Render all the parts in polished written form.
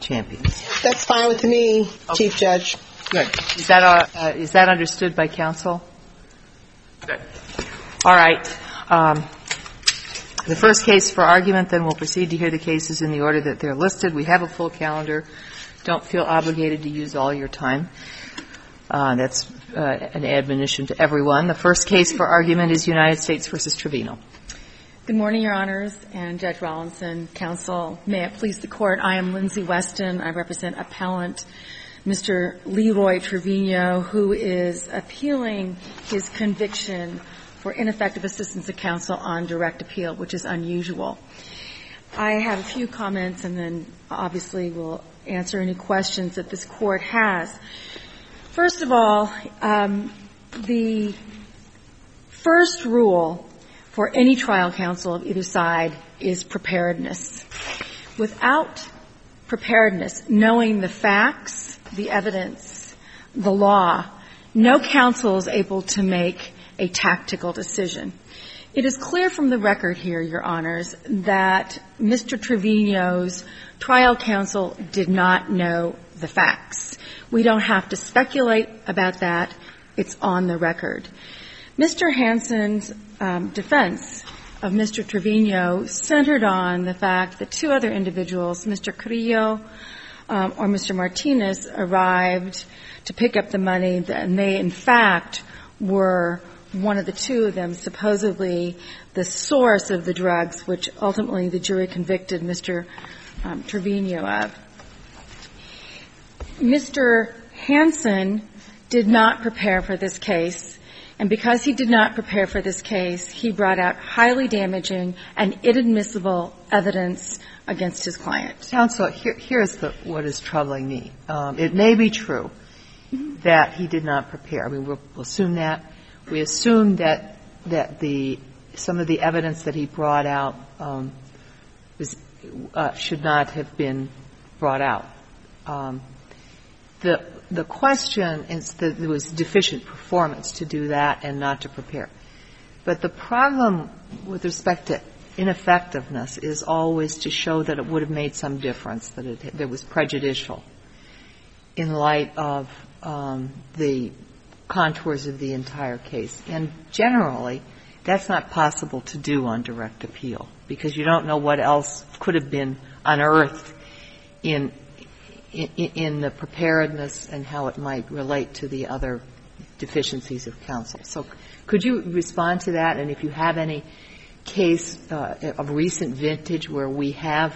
champions. That's fine with me, okay. Chief Judge. Good. Is that understood by counsel? Good. All right. The first case for argument, then we'll proceed to hear the cases in the order that they're listed. We have a full calendar. Don't feel obligated to use all your time. That's an admonition to everyone. The first case for argument is United States v. Trevino. Good morning, Your Honors, and Judge Rawlinson, counsel. May it please the Court, I am Lindsay Weston. I represent appellant Mr. Leroy Trevino, who is appealing his conviction for ineffective assistance of counsel on direct appeal, which is unusual. I have a few comments, and then obviously we'll answer any questions that this Court has. First of all, the first rule for any trial counsel of either side is preparedness. Without preparedness, knowing the facts, the evidence, the law, no counsel is able to make a tactical decision. It is clear from the record here, Your Honors, that Mr. Trevino's trial counsel did not know the facts. We don't have to speculate about that. It's on the record. Mr. Hansen's defense of Mr. Trevino centered on the fact that two other individuals, Mr. Carrillo or Mr. Martinez, arrived to pick up the money, and they, in fact, were one of the two of them supposedly the source of the drugs, which ultimately the jury convicted Mr. Trevino of. Mr. Hansen did not prepare for this case, and because he did not prepare for this case, he brought out highly damaging and inadmissible evidence against his client. Counsel, here's what is troubling me. It may be true that he did not prepare. I mean, we'll assume that. We assume that some of the evidence that he brought out should not have been brought out. The question is that there was deficient performance to do that and not to prepare. But the problem with respect to ineffectiveness is always to show that it would have made some difference, that it was prejudicial in light of the contours of the entire case. And generally, that's not possible to do on direct appeal, because you don't know what else could have been unearthed in the preparedness and how it might relate to the other deficiencies of counsel. So could you respond to that? And if you have any case of recent vintage where we have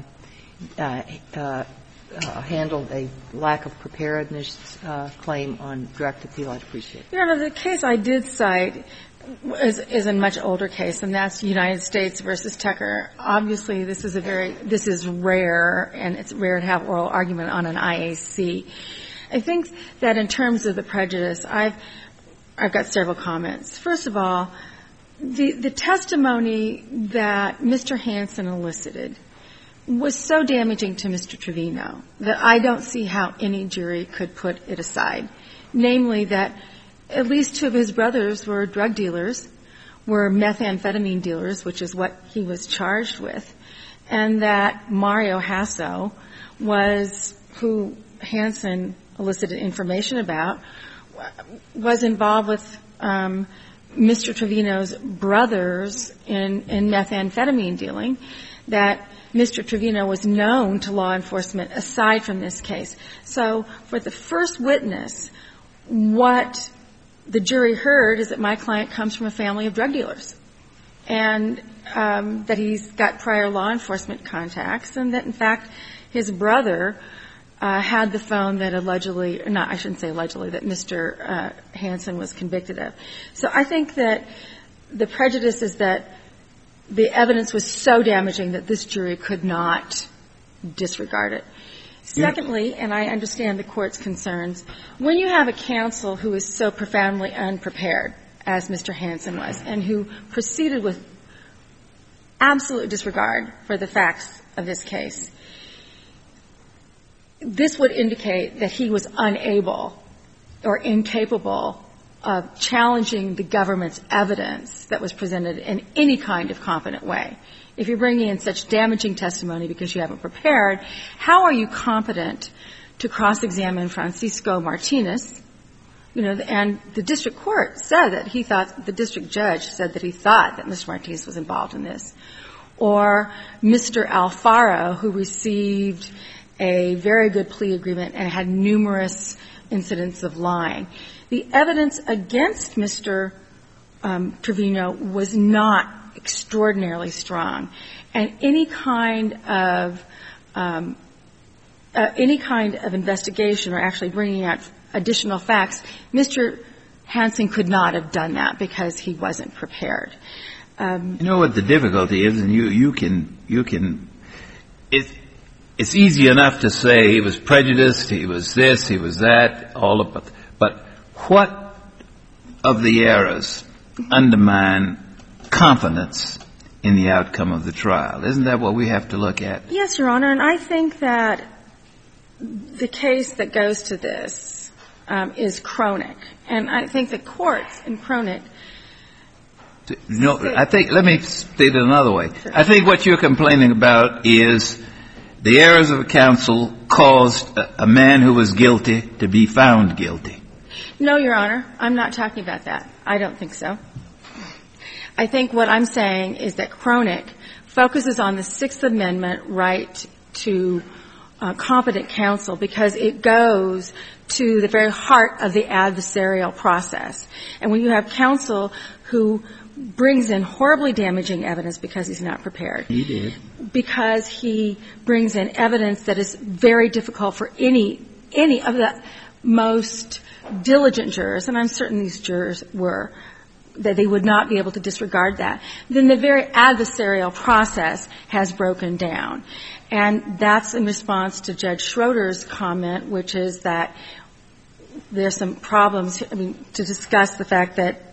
handled a lack of preparedness claim on direct appeal, I'd appreciate it. Your Honor, the case I did cite is a much older case, and that's United States versus Tucker. Obviously, this is rare, and it's rare to have oral argument on an IAC. I think that in terms of the prejudice, I've got several comments. First of all, the testimony that Mr. Hansen elicited was so damaging to Mr. Trevino that I don't see how any jury could put it aside. Namely, that at least two of his brothers were drug dealers, were methamphetamine dealers, which is what he was charged with, and that Mario Hasso was, who Hansen elicited information about, was involved with Mr. Trevino's brothers in methamphetamine dealing, that Mr. Trevino was known to law enforcement aside from this case. So for the first witness, what the jury heard is that my client comes from a family of drug dealers, and that he's got prior law enforcement contacts, and that, in fact, his brother had the phone that allegedly, not, I shouldn't say allegedly, that Mr. Hansen was convicted of. So I think that the prejudice is that the evidence was so damaging that this jury could not disregard it. Secondly, and I understand the Court's concerns, when you have a counsel who is so profoundly unprepared, as Mr. Hansen was, and who proceeded with absolute disregard for the facts of this case, this would indicate that he was unable or incapable challenging the government's evidence that was presented in any kind of competent way. If you're bringing in such damaging testimony because you haven't prepared, how are you competent to cross-examine Francisco Martinez? And the district court said that he thought, the district judge said that he thought that Mr. Martinez was involved in this. Or Mr. Alfaro, who received a very good plea agreement and had numerous incidents of lying. The evidence against Mr. Trevino was not extraordinarily strong, and any kind of investigation or actually bringing out additional facts, Mr. Hansen could not have done that because he wasn't prepared. You know what the difficulty is, and you can. It's easy enough to say he was prejudiced, he was this, he was that, all of it. But what of the errors undermine confidence in the outcome of the trial? Isn't that what we have to look at? Yes, Your Honor, and I think that the case that goes to this is Cronick. And I think the courts in Cronick. No, let me state it another way. Sure. I think what you're complaining about is the errors of counsel caused a man who was guilty to be found guilty. No, Your Honor, I'm not talking about that. I don't think so. I think what I'm saying is that Cronick focuses on the Sixth Amendment right to competent counsel because it goes to the very heart of the adversarial process. And when you have counsel who brings in horribly damaging evidence because he's not prepared. He did. Because he brings in evidence that is very difficult for any of the most diligent jurors, and I'm certain these jurors were, that they would not be able to disregard that, then the very adversarial process has broken down. And that's in response to Judge Schroeder's comment, which is that there's some problems, to discuss the fact that,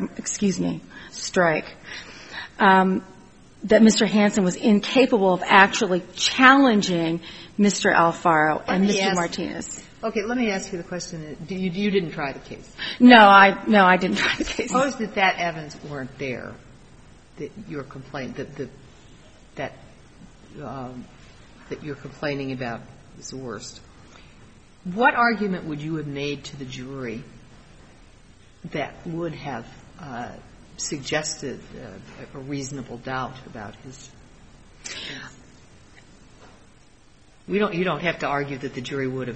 that Mr. Hansen was incapable of actually challenging Mr. Alfaro and Mr. Martinez. Okay, let me ask you the question. You didn't try the case? No, I didn't try the case. Suppose that evidence weren't there, that you're complaining that you're complaining about is the worst. What argument would you have made to the jury that would have suggested a reasonable doubt about his? You don't have to argue that the jury would have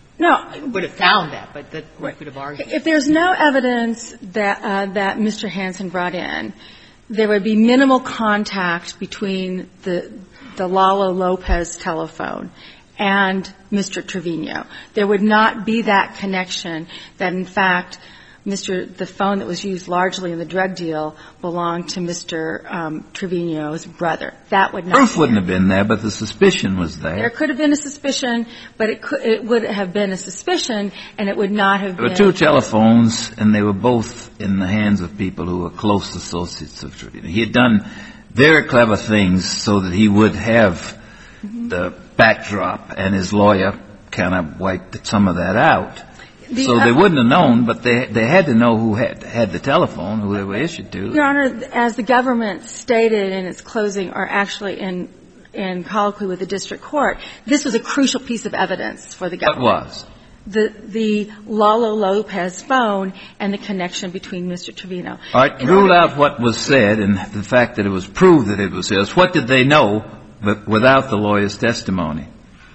found that, but that we could have argued. If there's no evidence that Mr. Hansen brought in, there would be minimal contact between the Lalo Lopez telephone and Mr. Trevino. There would not be that connection that, in fact, the phone that was used largely in the drug deal belonged to Mr. Trevino's brother. That would not be there. Proof wouldn't have been there, but the suspicion was there. There could have been a suspicion, but it would have been a suspicion, and it would not have been. There were two telephones, and they were both in the hands of people who were close associates of Trevino. He had done very clever things so that he would have the backdrop, and his lawyer kind of wiped some of that out. So they wouldn't have known, but they had to know who had the telephone, who they were issued to. Your Honor, as the government stated in its closing, or actually in colloquy with the district court, this was a crucial piece of evidence for the government. What was? The Lalo Lopez phone and the connection between Mr. Trevino. All right. Rule out what was said and the fact that it was proved that it was his. What did they know without the lawyer's testimony?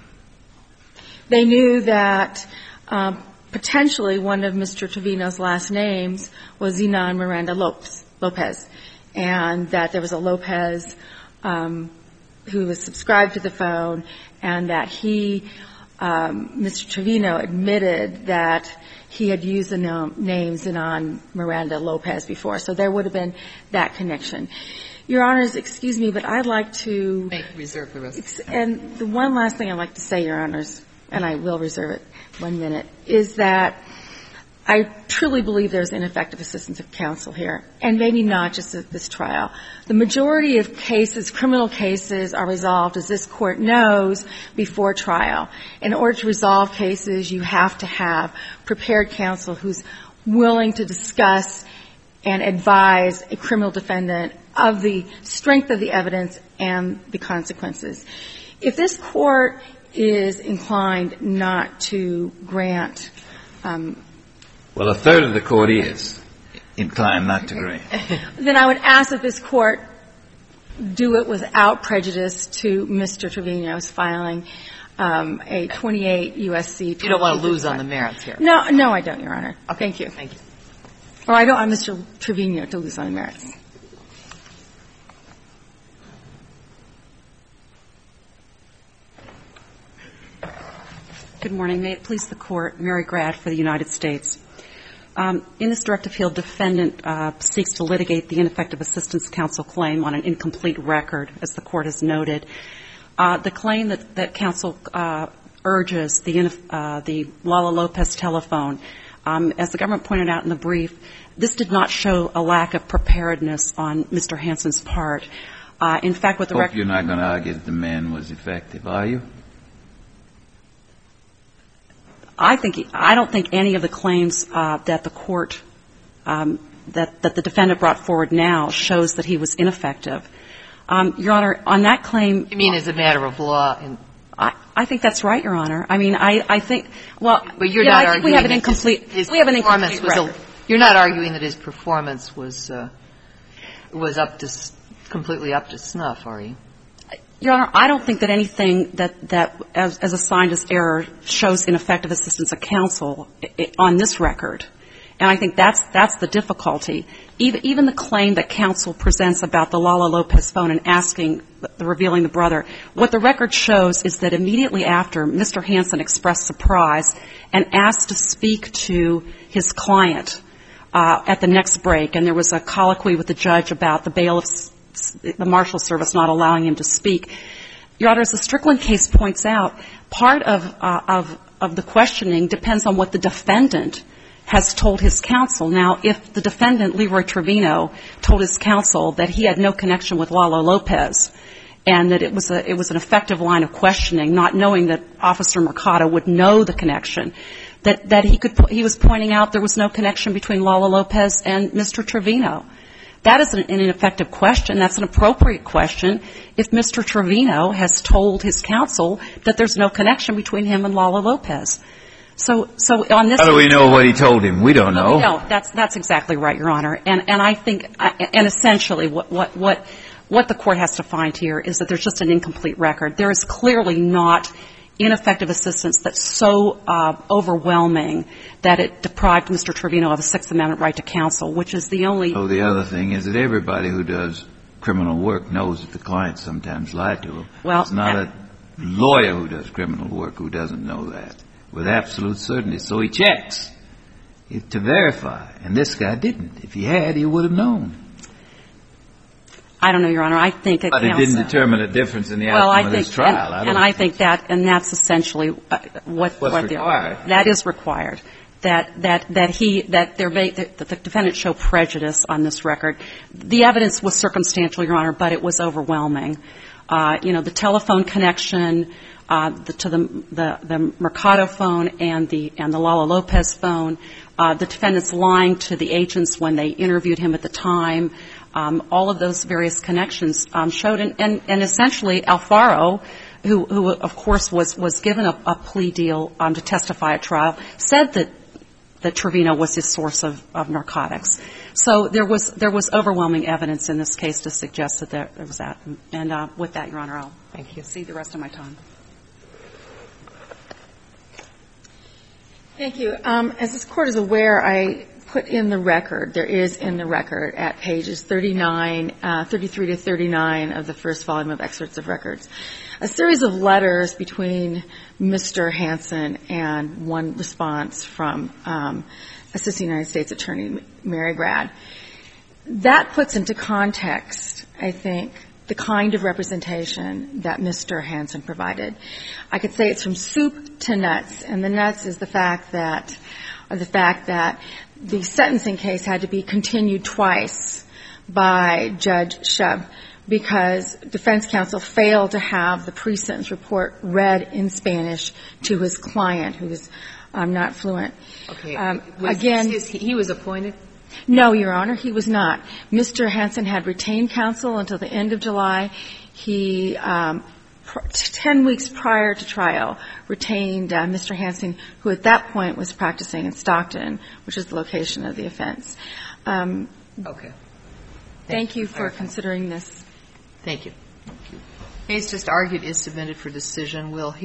They knew that potentially one of Mr. Trevino's last names was Zenon Miranda Lopez, and that there was a Lopez who was subscribed to the phone, and that Mr. Trevino admitted that he had used the name Zenon Miranda Lopez before. So there would have been that connection. Your Honors, excuse me, but I'd like to reserve the rest. And the one last thing I'd like to say, Your Honors, and I will reserve it 1 minute, is that I truly believe there's ineffective assistance of counsel here, and maybe not just at this trial. The majority of cases, criminal cases, are resolved, as this Court knows, before trial. In order to resolve cases, you have to have prepared counsel who's willing to discuss and advise a criminal defendant of the strength of the evidence and the consequences. If this Court is inclined not to grant Well, a third of the Court is inclined not to grant. then I would ask that this Court do it without prejudice to Mr. Trevino's filing a 28 U.S.C. You don't want to lose on the merits here. No, I don't, Your Honor. Okay. Thank you. Thank you. Or I don't want Mr. Trevino to lose on the merits. Good morning. May it please the Court. Mary Grad for the United States. In this direct appeal, defendant seeks to litigate the ineffective assistance counsel claim on an incomplete record, as the Court has noted. The claim that counsel urges, the Lala Lopez telephone, as the government pointed out in the brief, this did not show a lack of preparedness on Mr. Hansen's part. In fact, what the record... You're not going to argue that the man was effective, are you? I don't think any of the claims that the Court, that the defendant brought forward now shows that he was ineffective. Your Honor, on that claim... You mean as a matter of law? I think that's right, Your Honor. I mean, I think, well, but you're not I think we have an incomplete record. You're not arguing that his performance was completely up to snuff, are you? Your Honor, I don't think that anything that as assigned as error shows ineffective assistance of counsel on this record. And I think that's the difficulty. Even the claim that counsel presents about the Lala Lopez phone and revealing the brother, what the record shows is that immediately after, Mr. Hansen expressed surprise and asked to speak to his client at the next break. And there was a colloquy with the judge about the bailiff's, the marshal service not allowing him to speak. Your Honor, as the Strickland case points out, part of the questioning depends on what the defendant has told his counsel. Now, if the defendant, Leroy Trevino, told his counsel that he had no connection with Lala Lopez and that it was an effective line of questioning, not knowing that Officer Mercado would know the connection, that he was pointing out there was no connection between Lala Lopez and Mr. Trevino. That is an ineffective question. That's an appropriate question if Mr. Trevino has told his counsel that there's no connection between him and Lala Lopez. So on this... How do we know what he told him? We don't know. No, that's exactly right, Your Honor. And I think, and essentially what the Court has to find here is that there's just an incomplete record. There is clearly not ineffective assistance that's so overwhelming that it deprived Mr. Trevino of a Sixth Amendment right to counsel, which is the only... So the other thing is that everybody who does criminal work knows that the client sometimes lied to him. Well, it's not a lawyer who does criminal work who doesn't know that with absolute certainty. So he checks to verify. And this guy didn't. If he had, he would have known. I don't know, Your Honor. I think it counts. But it didn't determine a difference in the outcome of this trial. I think that's essentially what's required. That is required. That the defendant show prejudice on this record. The evidence was circumstantial, Your Honor, but it was overwhelming. The telephone connection to the Mercado phone and the Lala Lopez phone, the defendant's lying to the agents when they interviewed him at the time, all of those various connections showed, and essentially Alfaro, who of course was given a plea deal to testify at trial, said that Trevino was his source of narcotics. So there was overwhelming evidence in this case to suggest that there was that. And with that, Your Honor, I'll cede the rest of my time. Thank you. As this Court is aware, I put in the record, there is in the record at pages 33 to 39 of the first volume of excerpts of records, a series of letters between Mr. Hansen and one response from Assistant United States Attorney Mary Grad. That puts into context, I think, the kind of representation that Mr. Hansen provided. I could say it's from soup to nuts, and the nuts is the fact that the sentencing case had to be continued twice by Judge Shub because defense counsel failed to have the pre-sentence report read in Spanish to his client, who was I'm not fluent. Okay. Again, He was appointed? no, Your Honor, he was not. Mr. Hansen had retained counsel until the end of July. He, 10 weeks prior to trial, retained Mr. Hansen, who at that point was practicing in Stockton, which is the location of the offense. Okay. Thank you for considering this. Thank you. Case just argued is submitted for decision. We'll